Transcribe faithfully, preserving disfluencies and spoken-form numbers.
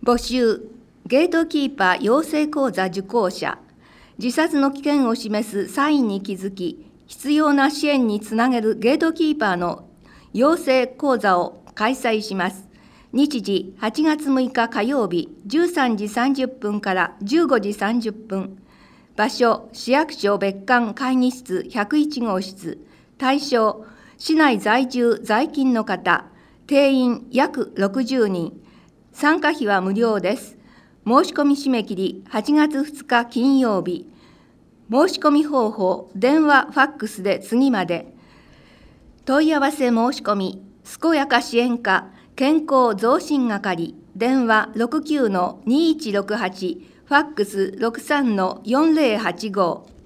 募集、ゲートキーパー養成講座受講者、自殺の危険を示すサインに気づき、必要な支援につなげるゲートキーパーの養成講座を開催します。日時はちがつむいか火曜日じゅうさんじさんじゅっぷんからじゅうごじさんじゅっぷん。場所、市役所別館会議室ひゃくいちごうしつ。対象、市内在住在勤の方。定員約ろくじゅうにん。参加費は無料です。申し込み締め切りはちがつふつか金曜日。申し込み方法、電話、ファックスで次まで。問い合わせ申し込み、健やか支援課、健康増進係、電話 ろくきゅうのにいちろくはち、ファックス ろくさんのよんぜろはちご。